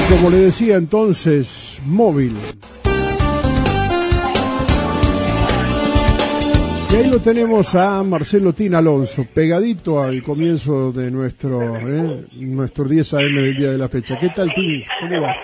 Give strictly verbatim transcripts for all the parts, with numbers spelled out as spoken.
Como le decía entonces, móvil. Y ahí lo tenemos a Marcelo Tin Alonso, pegadito al comienzo de nuestro eh, nuestro diez a eme del día de la fecha. ¿Qué tal, Tin? ¿Cómo va?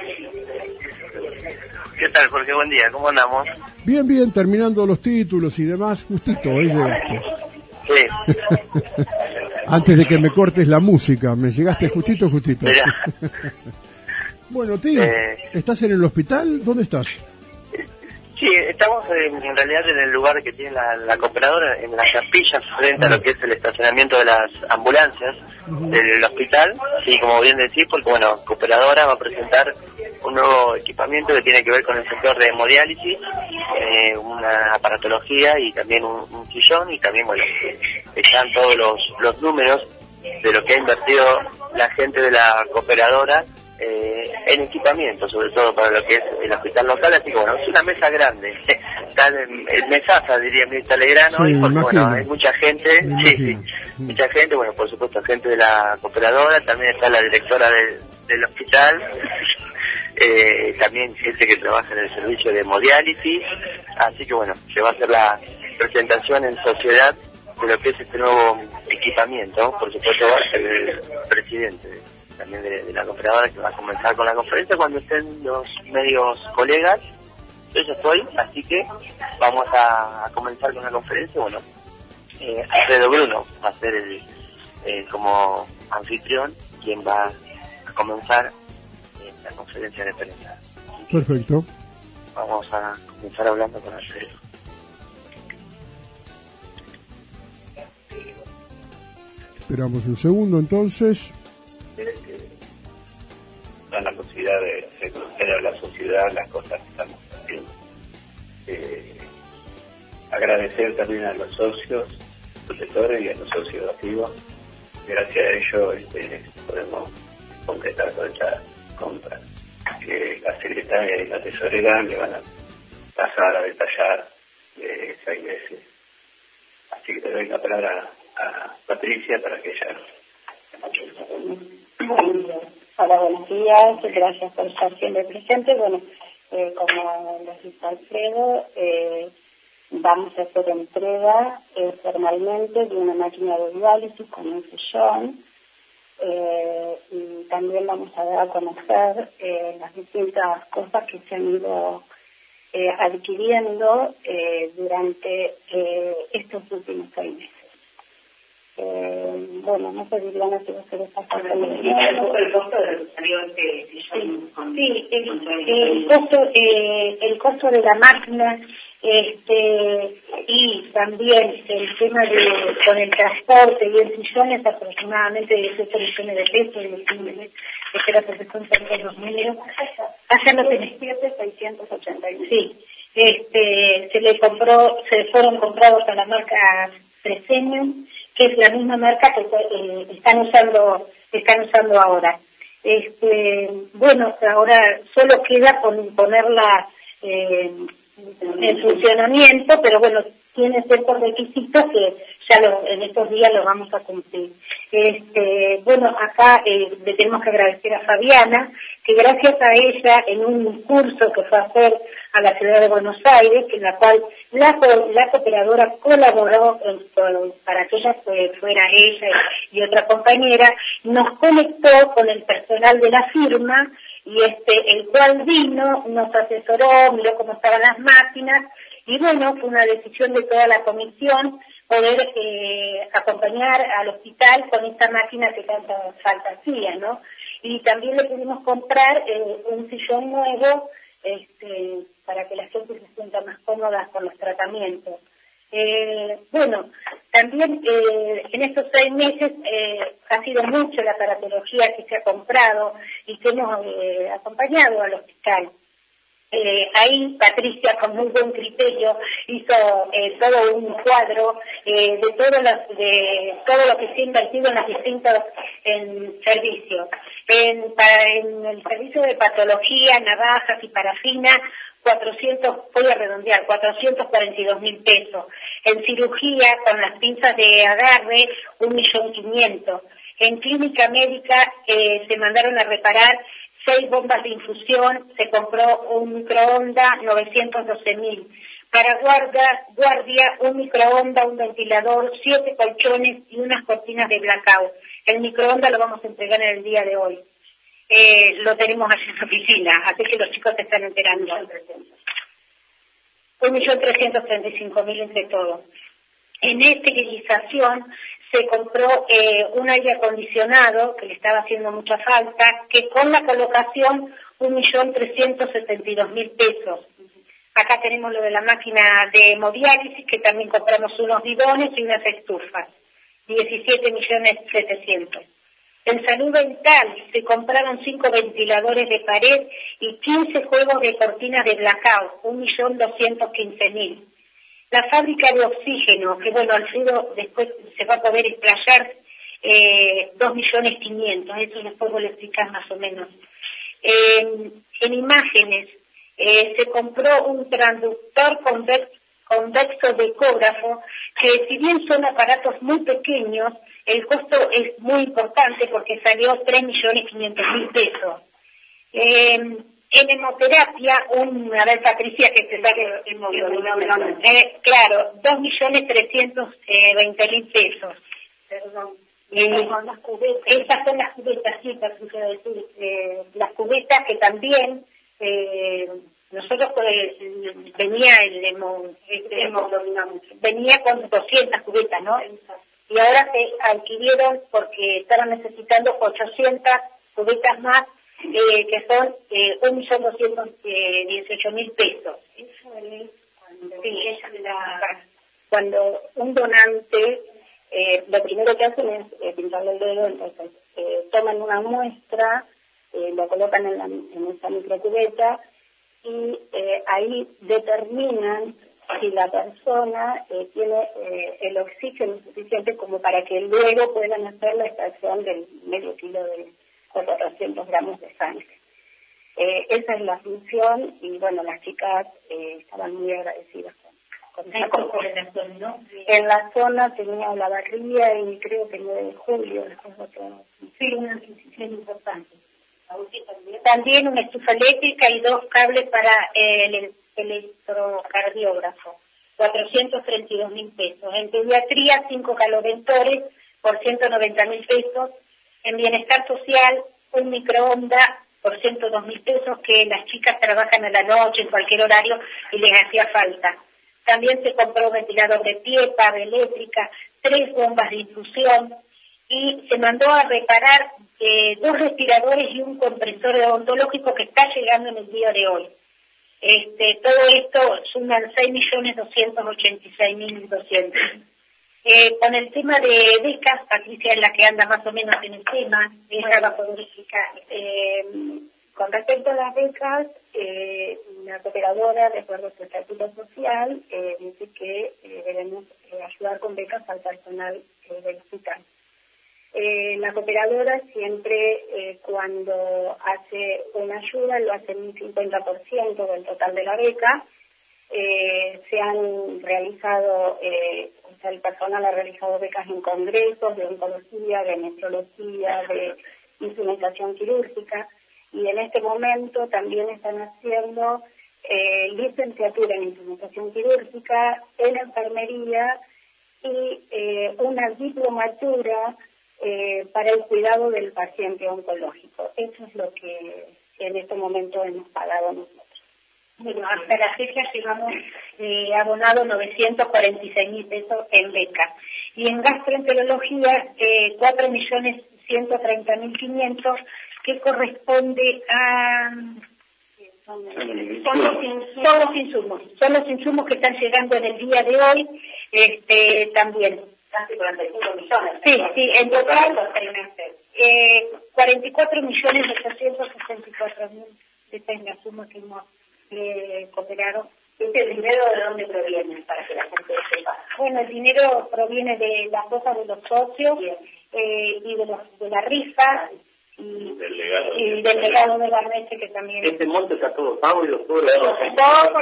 ¿Qué tal, Jorge? Buen día, ¿cómo andamos? Bien, bien, terminando los títulos y demás, justito, ahí llegaste. Sí. Antes de que me cortes la música, me llegaste justito, justito. Bueno, Tin, eh, ¿estás en el hospital? ¿Dónde estás? Sí, estamos en, en realidad en el lugar que tiene la, la cooperadora, en las capillas, frente ah. a lo que es el estacionamiento de las ambulancias uh-huh. del hospital. Sí, como bien decís, porque bueno, cooperadora va a presentar un nuevo equipamiento que tiene que ver con el sector de hemodiálisis, eh, una aparatología y también un, un sillón, y también, bueno, están todos los, los números de lo que ha invertido la gente de la cooperadora Eh, en equipamiento, sobre todo para lo que es el hospital local. Así que bueno, es una mesa grande, está en, en mesaza, diría Mirta Legrano, sí, y porque imagino. bueno, hay mucha gente, sí, sí, mucha gente, bueno, por supuesto gente de la cooperadora, también está la directora de, del hospital, eh, también gente que trabaja en el servicio de hemodiálisis, así que bueno, se va a hacer la presentación en sociedad de lo que es este nuevo equipamiento. Por supuesto va a ser el presidente también de, de la cooperadora, que va a comenzar con la conferencia cuando estén los medios colegas. Yo ya estoy, así que vamos a, a comenzar con la conferencia. Bueno, eh, Alfredo Bruno va a ser el eh, como anfitrión quien va a comenzar eh, la conferencia de prensa. Perfecto. Vamos a comenzar hablando con Alfredo. Esperamos un segundo entonces. Dan la posibilidad de hacer conocer a la sociedad las cosas que estamos haciendo. Eh, agradecer también a los socios protectores y a los socios activos. Gracias a ellos este, podemos completar toda esta compra. Que la secretaria y la tesorera le van a pasar a detallar de seis meses. Así que te doy la palabra a, a Patricia para que ella... Hola, buenos días, gracias por estar siempre presente. Bueno, eh, como les dice Alfredo, eh, vamos a hacer entrega eh, formalmente de una máquina de diálisis con un sillón, eh, y también vamos a dar a conocer eh, las distintas cosas que se han ido eh, adquiriendo eh, durante eh, estos últimos seis meses. Eh, bueno, no sé, Liliana, si vos querés pasar con el el costo del salió este sillón. Sí, el, el costo, eh, el costo de la máquina, este, y también el tema de con el transporte y el sillón es aproximadamente de siete millones de pesos, y espera que se cuenten los números. Hacen los siete seiscientos ochenta y uno. Sí, este, se le compró, se fueron comprados a la marca Presenium, que es la misma marca que eh, están usando están usando ahora. Este, bueno, ahora solo queda con ponerla eh, en funcionamiento, pero bueno, tiene ciertos requisitos que ya lo, en estos días los vamos a cumplir. Este, bueno, acá eh, le tenemos que agradecer a Fabiana, que gracias a ella, en un curso que fue a hacer a la ciudad de Buenos Aires, en la cual la, la cooperadora colaboró en, con, para que ella fuera ella y otra compañera, nos conectó con el personal de la firma, y este, el cual vino, nos asesoró, miró cómo estaban las máquinas, y bueno, fue una decisión de toda la comisión poder eh, acompañar al hospital con esta máquina que tanta falta hacía, ¿no? Y también le pudimos comprar eh, un sillón nuevo, este, para que la gente se sienta más cómoda con los tratamientos. Eh, bueno, también eh, en estos seis meses eh, ha sido mucho la aparatología que se ha comprado y que hemos eh, acompañado al hospital. Eh, ahí Patricia, con muy buen criterio, hizo eh, todo un cuadro eh, de, todo lo, de todo lo que se ha invertido en los distintos en servicios. En, para, en el servicio de patología, navajas y parafina, cuatrocientos, voy a redondear, cuatrocientos cuarenta y dos mil pesos. En cirugía, con las pinzas de agarre, un millón quinientos. En clínica médica eh, se mandaron a reparar seis bombas de infusión, se compró un microondas, novecientos doce mil. Para guarda, guardia, un microondas, un ventilador, siete colchones y unas cortinas de blackout. El microondas lo vamos a entregar en el día de hoy. Eh, lo tenemos allí en la oficina, así que los chicos se están enterando. Un millón trescientos treinta y cinco mil entre todos. En esterilización se compró eh, un aire acondicionado, que le estaba haciendo mucha falta, que con la colocación un millón trescientos setenta y dos mil pesos. Acá tenemos lo de la máquina de hemodiálisis, que también compramos unos bidones y unas estufas, diecisiete millones setecientos. En salud dental se compraron cinco ventiladores de pared y quince juegos de cortinas de blackout, un millón doscientos quince mil. La fábrica de oxígeno, que bueno, Alfredo después se va a poder explayar, eh, dos millones quinientos, eso después voy a explicar más o menos. Eh, en imágenes, eh, se compró un transductor convex, convexo de ecógrafo, que si bien son aparatos muy pequeños, el costo es muy importante porque salió tres millones quinientos mil pesos. Eh, en hemoterapia, un, a ver Patricia, que se saque el móvil, eh, claro, dos millones trescientos veinte mil pesos. Perdón. Eh, son las cubetas. Esas son las cubetas, sí, Patricia, decir, eh, las cubetas que también, eh, nosotros pues, venía el hemo, el hemo, venía con doscientas cubetas, ¿no? Y ahora se adquirieron porque estaban necesitando ochocientas cubetas más, eh, que son eh, un millón doscientos dieciocho mil pesos. Eso es cuando, sí, es la, cuando un donante, eh, lo primero que hacen es eh, pintarle el dedo, entonces eh, toman una muestra, eh, lo colocan en, la, en esa microcubeta y eh, ahí determinan si la persona eh, tiene eh, el oxígeno suficiente como para que luego puedan hacer la extracción del medio kilo de cuatrocientos gramos de sangre. Eh, esa es la función y bueno, las chicas eh, estaban muy agradecidas con, con esa cooperación, ¿no? En la zona tenía la barría y creo que el nueve de julio, después otro. Sí, una adquisición importante. También. También una estufa eléctrica y dos cables para eh, el electrocardiógrafo, cuatrocientos treinta y dos mil pesos. En pediatría, cinco calorentores por ciento noventa mil pesos. En bienestar social, un microondas por ciento dos mil pesos, que las chicas trabajan a la noche, en cualquier horario, y les hacía falta. También se compró un ventilador de pie, pava eléctrica, tres bombas de infusión, y se mandó a reparar eh, dos respiradores y un compresor odontológico que está llegando en el día de hoy. Este, todo esto suman seis millones doscientos ochenta y seis mil doscientos. Eh, con el tema de becas, Patricia es la que anda más o menos en el tema, ella va a poder explicar. Eh, con respecto a las becas, eh, la cooperadora, de acuerdo a su estatuto social, eh, dice que eh, debemos eh, ayudar con becas al personal eh, del hospital. Eh, la cooperadora siempre eh, cuando hace una ayuda lo hace en un cincuenta por ciento del total de la beca. Eh, se han realizado, eh, o sea, el personal ha realizado becas en congresos de oncología, de nefrología, de instrumentación quirúrgica, y en este momento también están haciendo eh, licenciatura en instrumentación quirúrgica, en enfermería y eh, una diplomatura Eh, para el cuidado del paciente oncológico. Eso es lo que en este momento hemos pagado nosotros. Bueno, hasta la fecha llevamos eh, abonado novecientos cuarenta y seis mil pesos en beca. Y en gastroenterología, eh, cuatro millones ciento treinta mil quinientos, que corresponde a... Son, son, los insumos, son los insumos, son los insumos que están llegando en el día de hoy, este también. Casi cuarenta y cinco millones. Sí, sí, en total eh, cuarenta y cuatro millones ochocientos sesenta y cuatro mil. Esta es la suma que hemos eh, cooperado. ¿Este dinero de dónde proviene? Para que la gente sepa. Bueno, el dinero proviene de las cosas de los socios eh, y de, los, de la rifa y del legado, y del legado de la Reche, que también... ¿Este monte está todo pago y los pobres? Todo, todo,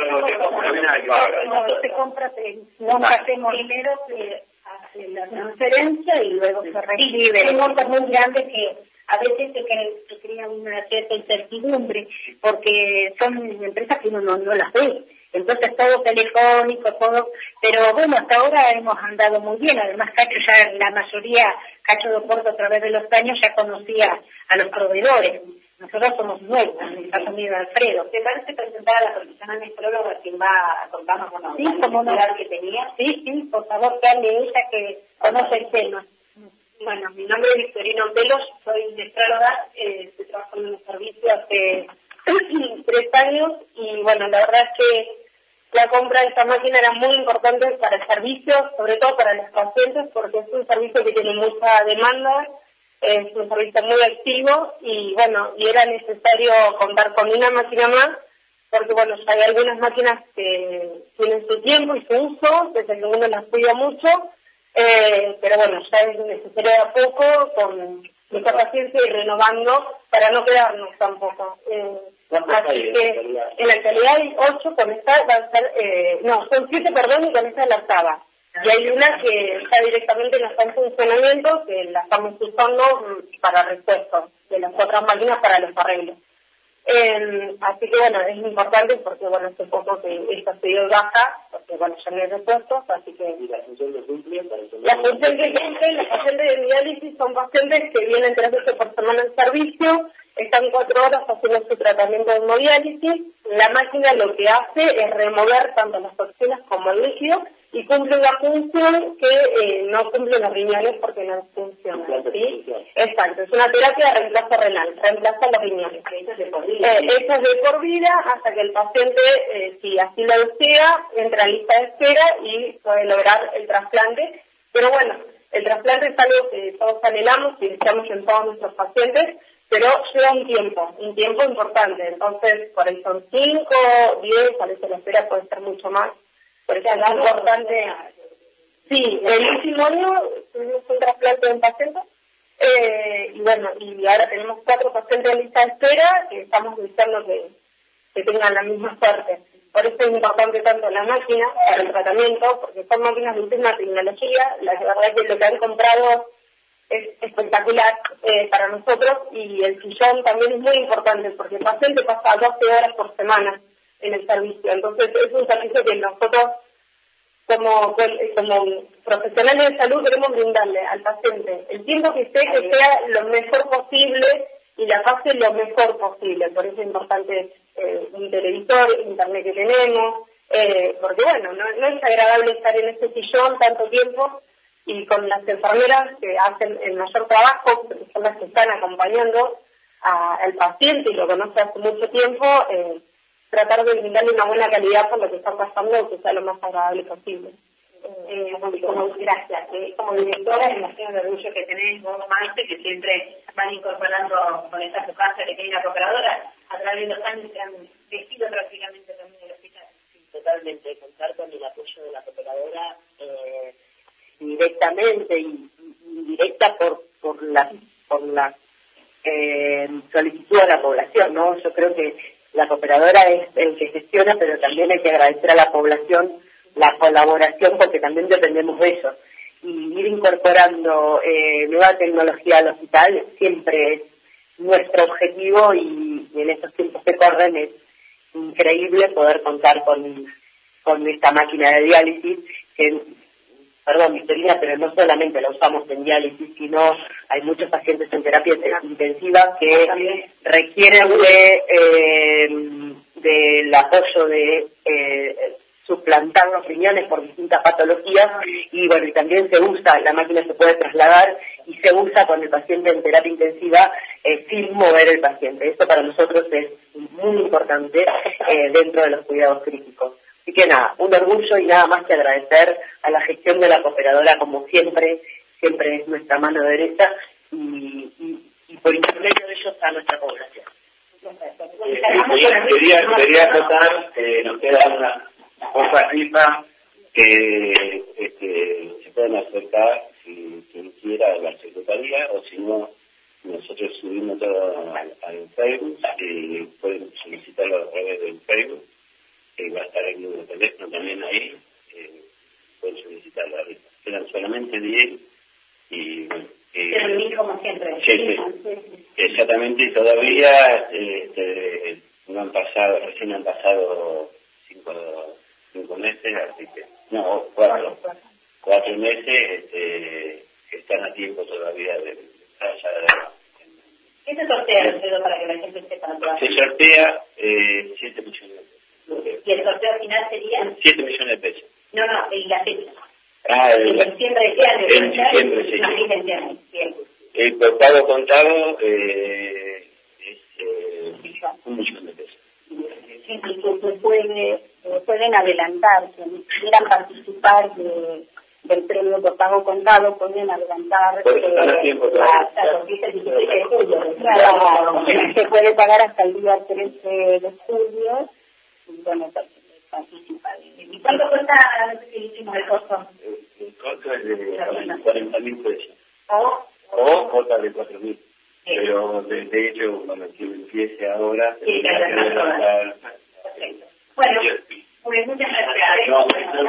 todo. No se compra, no hacemos dinero... hace la transferencia y luego se recibe. Hay montos muy grandes que a veces se, cre se crea una cierta incertidumbre, porque son empresas que uno no, no las ve. Entonces todo telefónico, todo, pero bueno, hasta ahora hemos andado muy bien. Además, Cacho ya, la mayoría, Cacho de Oporto a través de los años ya conocía a los proveedores. Nosotros somos nuevos, en el caso mío de Alfredo. ¿Te parece presentar a la profesional nefróloga quien va a contarnos con sí, como no, que tenía? Sí, sí, por favor, que hable ella que conoce el tema. Bueno, mi nombre es Victorina Ontelos, soy nefróloga, eh, estoy trabajando en el servicio hace tres años y bueno, la verdad es que la compra de esta máquina era muy importante para el servicio, sobre todo para los pacientes, porque es un servicio que tiene mucha demanda, es un servicio muy activo y bueno, y era necesario contar con una máquina más, porque bueno, ya hay algunas máquinas que tienen su tiempo y su uso, desde que uno las cuida mucho, eh, pero bueno, ya es necesario de a poco, con mucha paciencia y renovando, para no quedarnos tampoco. Eh, así que en la actualidad hay ocho, con esta va a ser, eh, no, son siete, perdón, y con esta es la octava. Y hay una que ya directamente no está en funcionamiento, que la estamos usando para repuestos de las otras máquinas para los arreglos. Eh, así que bueno, es importante porque bueno, hace poco que esto se dio baja, porque bueno, ya no hay repuestos, así que... ¿Y la función que cumplen? La función que cumplen, los pacientes de diálisis son pacientes que vienen tres veces por semana al servicio, están cuatro horas haciendo su tratamiento de hemodiálisis. La máquina lo que hace es remover tanto las toxinas como el líquido y cumple una función que eh, no cumple los riñones porque no funcionan, ¿sí? Exacto, es una terapia de reemplazo renal, reemplaza los riñones. Eso es de por vida. Eh, eso es de por vida hasta que el paciente, eh, si así lo desea, entra en lista de espera y puede lograr el trasplante. Pero bueno, el trasplante es algo que todos anhelamos y deseamos en todos nuestros pacientes, pero lleva un tiempo, un tiempo importante. Entonces, por ahí son cinco, diez, a veces la espera puede ser mucho más. Por eso es importante. Sí, el último año tuvimos un trasplante de un paciente, eh, y bueno, y ahora tenemos cuatro pacientes en lista de espera que estamos deseando que, que tengan la misma suerte. Por eso es importante tanto la máquina para el tratamiento, porque son máquinas de última tecnología, la verdad es que lo que han comprado es espectacular eh, para nosotros, y el sillón también es muy importante, porque el paciente pasa doce horas por semana en el servicio. Entonces es un servicio que nosotros como, como profesionales de salud queremos brindarle al paciente el tiempo que esté, que sea lo mejor posible y la pase lo mejor posible. Por eso es importante eh, un televisor, internet que tenemos, eh, porque bueno, no, no es agradable estar en este sillón tanto tiempo, y con las enfermeras que hacen el mayor trabajo, que son las que están acompañando a, al paciente y lo conoce hace mucho tiempo, eh, tratar de brindarle una buena calidad por lo que está pasando, que sea lo más agradable posible. Eh, como, gracias. Eh, como directora, imagino el orgullo que tenés vos, Maite, que siempre van incorporando con esta su casa pequeña cooperadora, a través de los años se han vestido prácticamente también el hospital. Sí, totalmente, contar con el apoyo de la cooperadora eh, directamente y indirecta por, por la, por la eh, solicitud a la población, ¿no? Yo creo que la cooperadora es el que gestiona, pero también hay que agradecer a la población la colaboración, porque también dependemos de ellos. Y ir incorporando eh, nueva tecnología al hospital siempre es nuestro objetivo, y, y en estos tiempos que corren es increíble poder contar con, con esta máquina de diálisis, que, perdón, Victorina, pero no solamente la usamos en diálisis, sino hay muchos pacientes en terapia intensiva que requieren de, eh, del apoyo de eh, suplantar los riñones por distintas patologías, y bueno, y también se usa, la máquina se puede trasladar y se usa con el paciente en terapia intensiva eh, sin mover el paciente. Esto para nosotros es muy importante eh, dentro de los cuidados críticos. Así que nada, un orgullo y nada más que agradecer a la gestión de la cooperadora, como siempre, siempre es nuestra mano derecha, y, y, y por intermedio de ellos a nuestra población. Eh, quería, quería acotar, eh, nos queda una cosa rifa que este, se pueden acercar si quien quiera a la secretaría, o si no, nosotros subimos todo al, al Facebook, y pueden solicitarlo a través del Facebook. Eh, va a estar el número de teléfono también ahí, eh, pueden solicitar la rifa. Quedan solamente diez y bueno. Eh, Pero como siempre. Sí, sí. Sí, todavía este, no han pasado, recién han pasado cinco, cinco meses, así que, no, cuatro, cuatro meses, este, están a tiempo todavía de estar ya de... ¿Qué se sortea, Alfredo, para que la gente sepa? Se sortea eh, siete millones de pesos. ¿Y el sorteo final sería? siete millones de pesos. No, no, en la fecha. Ah, en diciembre de este año. En diciembre, sí. A fin de este año, bien. El pago contado eh, es eh, un millón de pesos. Sí, se puede, eh, pueden adelantar, si quieran participar de, del premio por pago contado, pueden adelantar Por eso están a tiempo todavía. hasta los diecisiete de julio. Claro, se puede pagar hasta el día trece de julio y bueno, participar. ¿Y cuánto cuesta, no sé si hicimos el costo? El, el costo es de cuarenta mil pesos. ¿O? O cuota de cuatro mil. Sí. Pero de, de hecho, cuando empiece ahora, se sí, tendrá que adelantar. Bueno, pues muchas gracias. No,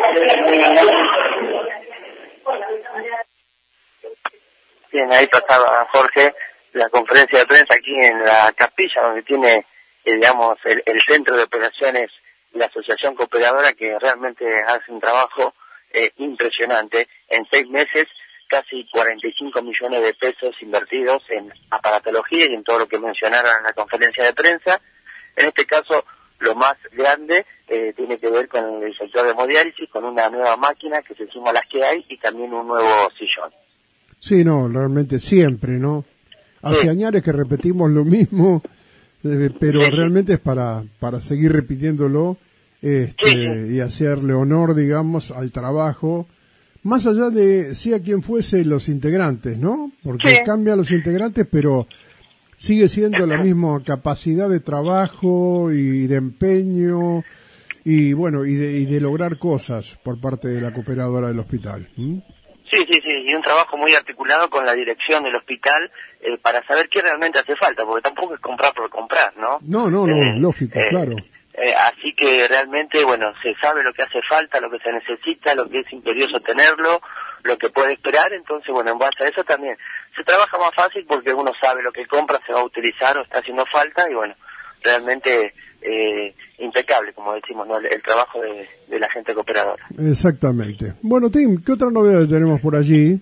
Bien, ahí pasaba Jorge la conferencia de prensa aquí en la capilla, donde tiene, eh, digamos, el, el centro de operaciones, la Asociación Cooperadora, que realmente hace un trabajo eh, impresionante. En seis meses, casi cuarenta y cinco millones de pesos invertidos en aparatología y en todo lo que mencionaron en la conferencia de prensa. En este caso, lo más grande eh, tiene que ver con el sector de hemodiálisis, con una nueva máquina que se suma a las que hay y también un nuevo sillón. Sí, no, realmente siempre, ¿no? Hace sí. años que repetimos lo mismo, eh, pero sí, realmente es para, para seguir repitiéndolo este, sí, sí. y hacerle honor, digamos, al trabajo, más allá de sea quien fuese los integrantes, ¿no? Porque sí. cambian los integrantes, pero sigue siendo la misma capacidad de trabajo y de empeño y bueno, y de, y de lograr cosas por parte de la cooperadora del hospital. ¿Mm? Sí, sí, sí, y un trabajo muy articulado con la dirección del hospital eh, para saber qué realmente hace falta, porque tampoco es comprar por comprar, ¿no? No, no, no, eh, lógico, eh, claro. Eh, así que realmente, bueno, se sabe lo que hace falta, lo que se necesita, lo que es imperioso tenerlo, lo que puede esperar, entonces, bueno, en base a eso también se trabaja más fácil porque uno sabe lo que compra se va a utilizar o está haciendo falta y, bueno, realmente eh, impecable, como decimos, ¿no? el, el trabajo de, de la gente cooperadora. Exactamente. Bueno, Tim, ¿qué otra novedad tenemos por allí?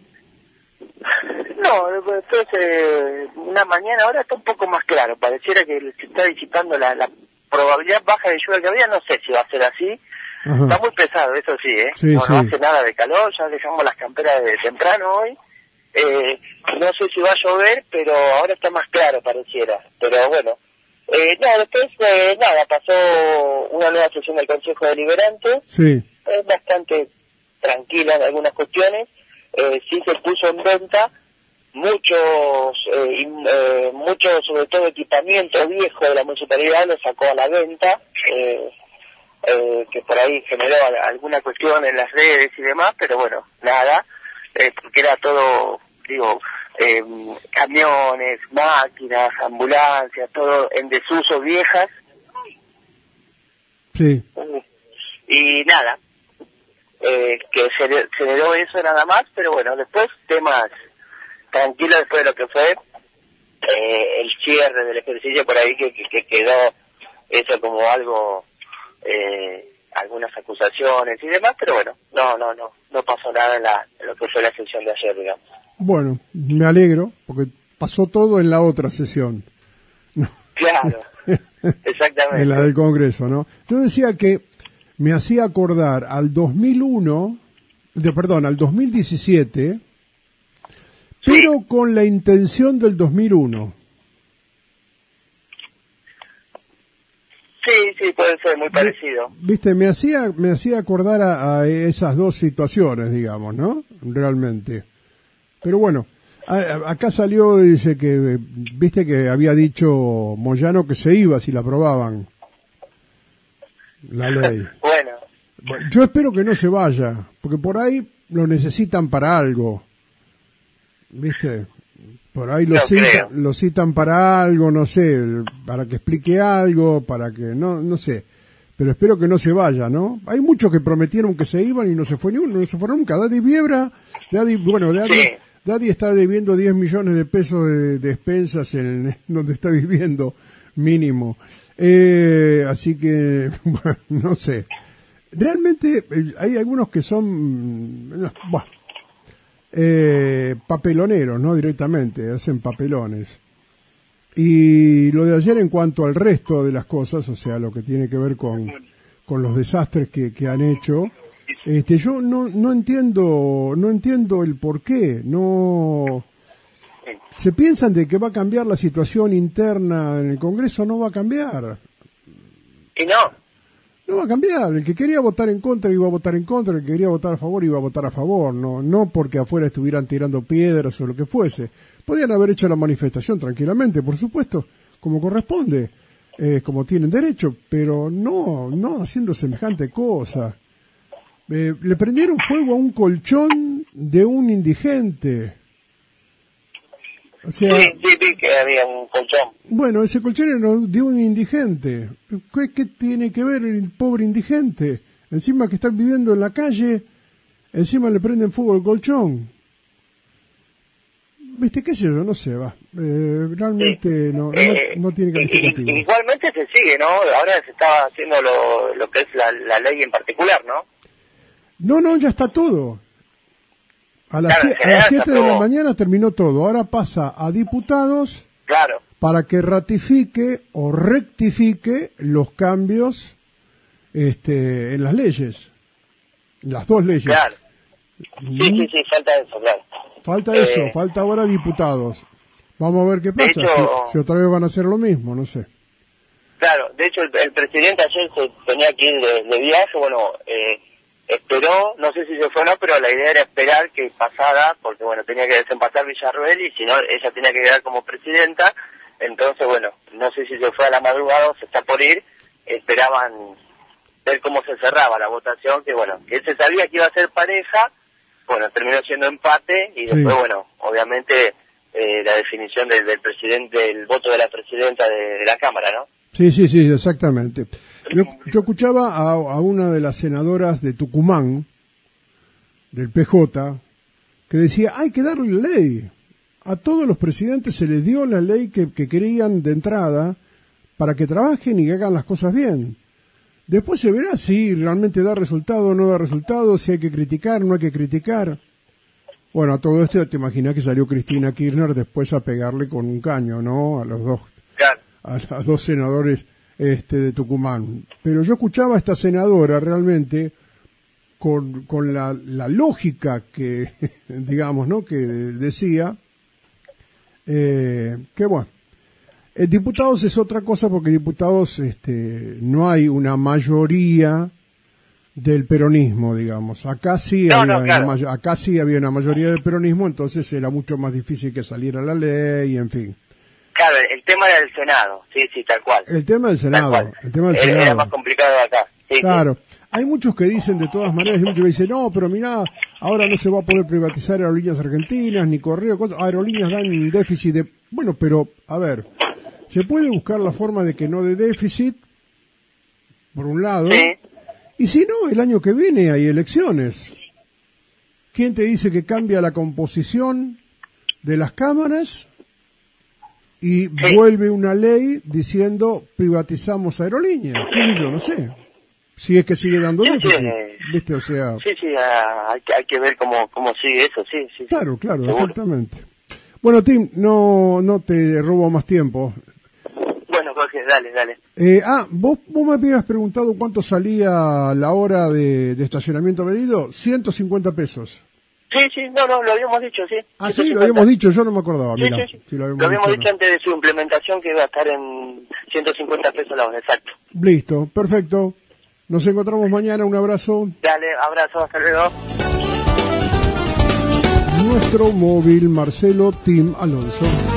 No, entonces, eh, una mañana ahora está un poco más claro, pareciera que se está disipando la... la probabilidad baja de lluvia que había, no sé si va a ser así. Ajá. Está muy pesado, eso sí, ¿eh? Sí, no, sí. no hace nada de calor, ya dejamos las camperas de temprano hoy. Eh, no sé si va a llover, pero ahora está más claro, pareciera. Pero bueno, eh, no, después, eh, nada, pasó una nueva sesión del Consejo Deliberante. Sí. Es bastante tranquila en algunas cuestiones. Eh, sí se puso en venta muchos, eh, in, eh, muchos sobre todo equipamiento viejo de la municipalidad lo sacó a la venta, eh, eh, que por ahí generó alguna cuestión en las redes y demás, pero bueno, nada, eh, porque era todo, digo, eh, camiones, máquinas, ambulancias, todo en desuso, viejas. Sí. Y nada, eh, que generó eso nada más, pero bueno, después temas tranquilo después de lo que fue eh, el cierre del ejercicio por ahí que, que, que quedó eso como algo, eh, algunas acusaciones y demás, pero bueno, no, no, no, no pasó nada en, la, en lo que fue la sesión de ayer, digamos. Bueno, me alegro, porque pasó todo en la otra sesión. Claro, exactamente. En la del Congreso, ¿no? Yo decía que me hacía acordar al dos mil uno, de, perdón, al dos mil diecisiete, pero sí, con la intención del dos mil uno. Sí, sí, puede ser muy parecido. Viste, me hacía me hacía acordar a, a esas dos situaciones, digamos, ¿no? Realmente. Pero bueno, a, acá salió, dice que, viste que había dicho Moyano que se iba si la aprobaban, la ley. Bueno. Yo espero que no se vaya, porque por ahí lo necesitan para algo. ¿Viste? Por ahí lo, no cita, lo citan para algo, no sé, para que explique algo, para que, no no sé. Pero espero que no se vaya, ¿no? Hay muchos que prometieron que se iban y no se fue ni uno, no se fue nunca. Daddy Viebra, Daddy, bueno, Daddy, sí. Daddy está debiendo diez millones de pesos de despensas en donde está viviendo, mínimo. Eh, así que, bueno, no sé. Realmente eh, hay algunos que son, no, bueno, eh, papeloneros, ¿no? Directamente, hacen papelones. Y lo de ayer en cuanto al resto de las cosas, o sea, lo que tiene que ver con, con los desastres que, que han hecho, este, yo no, no entiendo, no entiendo el por qué, no, se piensan de que va a cambiar la situación interna en el Congreso, no va a cambiar. Y no. No va a cambiar, el que quería votar en contra iba a votar en contra, el que quería votar a favor iba a votar a favor, no, no porque afuera estuvieran tirando piedras o lo que fuese. Podían haber hecho la manifestación tranquilamente, por supuesto, como corresponde, eh, como tienen derecho, pero no, no haciendo semejante cosa. Eh, le prendieron fuego a un colchón de un indigente. O sea, sí, sí, vi que había un colchón. Bueno, ese colchón era de un indigente. ¿Qué, qué tiene que ver el pobre indigente? Encima que están viviendo en la calle, encima le prenden fuego al colchón. ¿Viste qué sé yo? No sé, va. Eh, realmente sí. no, no, eh, no tiene calificativo. Igualmente se sigue, ¿no? Ahora se está haciendo lo, lo que es la, la ley en particular, ¿no? No, no, ya está todo. A las claro, siete de la mañana terminó todo. Ahora pasa a diputados claro. para que ratifique o rectifique los cambios este, en las leyes. Las dos leyes. Claro. Sí, ¿Mm? sí, sí, falta eso, claro. Falta eh, eso, falta ahora diputados. Vamos a ver qué pasa, hecho, si, si otra vez van a hacer lo mismo, no sé. Claro, de hecho el, el presidente ayer se tenía que ir de, de viaje, bueno, eh, esperó, no sé si se fue o no, pero la idea era esperar que pasara, porque bueno, tenía que desempatar Villarroel y si no, ella tenía que quedar como presidenta, entonces bueno, no sé si se fue a la madrugada o se está por ir, esperaban ver cómo se cerraba la votación, que bueno, que se sabía que iba a ser pareja, bueno, terminó siendo empate y después sí. bueno, obviamente eh, la definición del, del presidente, del voto de la presidenta de, de la Cámara, ¿no? Sí, sí, sí, exactamente. Yo, yo escuchaba a, a una de las senadoras de Tucumán, del P J, que decía, hay que darle la ley. A todos los presidentes se les dio la ley que, que querían de entrada para que trabajen y que hagan las cosas bien. Después se verá si realmente da resultado o no da resultado, si hay que criticar, no hay que criticar. Bueno, a todo esto te imaginas que salió Cristina Kirchner después a pegarle con un caño, ¿no? A los dos, a los dos senadores este, de Tucumán. Pero yo escuchaba a esta senadora realmente con, con la, la lógica que, digamos, ¿no? Que decía, eh, que bueno. Eh, diputados es otra cosa porque diputados este, no hay una mayoría del peronismo, digamos. Acá sí, no, había no, claro. una, acá sí había una mayoría del peronismo, entonces era mucho más difícil que saliera la ley, en fin. Claro, el tema era del Senado, sí, sí, tal cual. El tema del Senado. El tema del era, Senado. Era más complicado acá. Sí, claro. Sí. Hay muchos que dicen de todas maneras, hay muchos que dicen, no, pero mirá, ahora no se va a poder privatizar Aerolíneas Argentinas, ni Correo, Aerolíneas dan déficit de... Bueno, pero, a ver... Se puede buscar la forma de que no dé déficit, por un lado, sí. Y si no, el año que viene hay elecciones. ¿Quién te dice que cambia la composición de las cámaras y sí. vuelve una ley diciendo privatizamos aerolíneas? Yo no sé. Si es que sigue dando sí, déficit, sí. ¿Viste? O sea... Sí, sí, uh, hay, que, hay que ver cómo, cómo sigue eso, sí, sí. Claro, claro, seguro. Exactamente. Bueno, Tim, no, no te robo más tiempo. Bueno, Jorge, dale, dale. Eh, ah, vos, vos me habías preguntado cuánto salía la hora de, de estacionamiento medido. ciento cincuenta pesos. Sí, sí, no, no, lo habíamos dicho, sí. Ah, sí, lo habíamos dicho, yo no me acordaba. Sí, mirá, sí, sí. sí lo habíamos, lo habíamos dicho, dicho no. antes de su implementación que iba a estar en ciento cincuenta pesos la hora, exacto. Listo, perfecto. Nos encontramos mañana, un abrazo. Dale, abrazo, hasta luego. Nuestro móvil, Marcelo Tim Alonso.